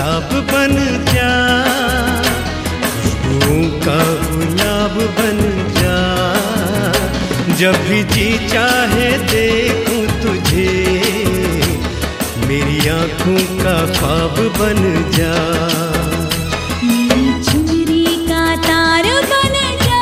किताब बन जा, खुशबुओं का गुलाब बन जा। जब भी जी चाहे देखूं तुझे, मेरी आँखों का ख्वाब बन जा। मेरी चुनरी का तार बन जा।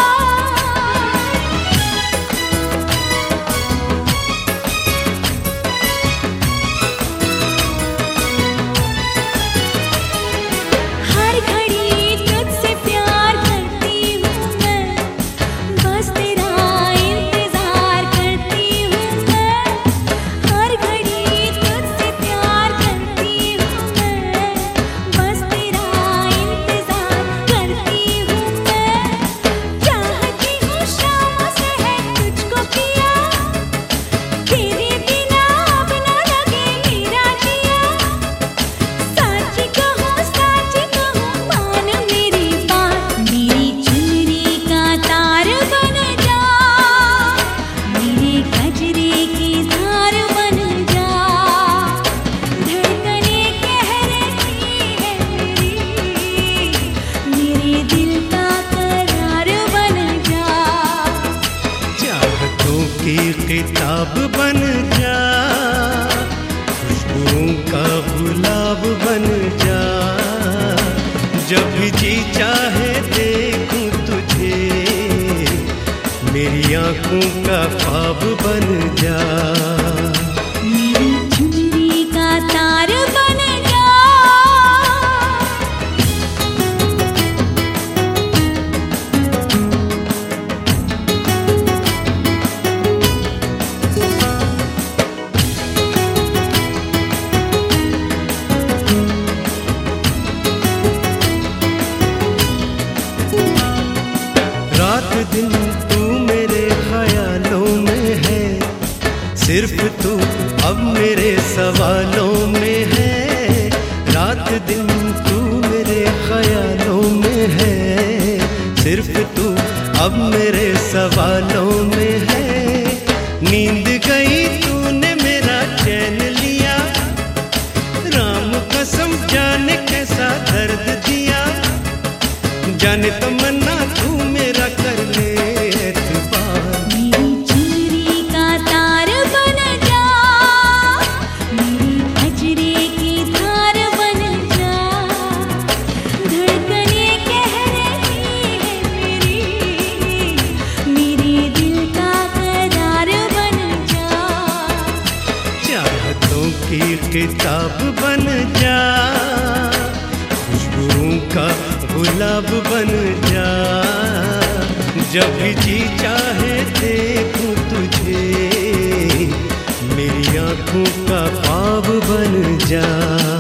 हर घड़ी तुझसे प्यार करती हूँ मैं, बस तेरा इंतजार करती हूँ मैं। हर घड़ी तुझसे प्यार करती हूँ मैं, बस तेरा इंतजार करती हूँ मैं। चाहती हूँ शाम से है तुझको पिया, तेरे बिना अब न लगे मेरा जिया। सच कहूँ मान मेरी बात, मेरी चुनरी का तार बन जा। मेरे गजरे की धार बन जा। धड़कने कह रही है मेरे दिल का करार बन जा। चाहतों की किताब बन जा, खुशबुओं का गुलाब बन जा। जब भी जी चाहे देखूं तुझे, मेरी आँखों का ख्वाब बन जा। मेरी चुनरी का तार बन जा। रात दिन तू मेरे ख्यालों में है, सिर्फ तू अब मेरे सवालों में है। रात दिन तू मेरे ख्यालों में है, सिर्फ तू अब मेरे सवालों में है। नींद गई तूने मेरा चैन लिया, राम कसम जाने कैसा दर्द दिया। जाने तमन्ना तू मेरा कर ले एतबार। मेरी चुनरी का तार बन जा। मेरे गजरे की धार बन जा। धड़कने कह रही है मेरे दिल का करार बन जा। चाहतों की किताब बन जा, खुशबुओं का गुलाब बन जा। जब भी जी चाहे देखूं तुझे, मेरी आँखों का ख्वाब बन जा।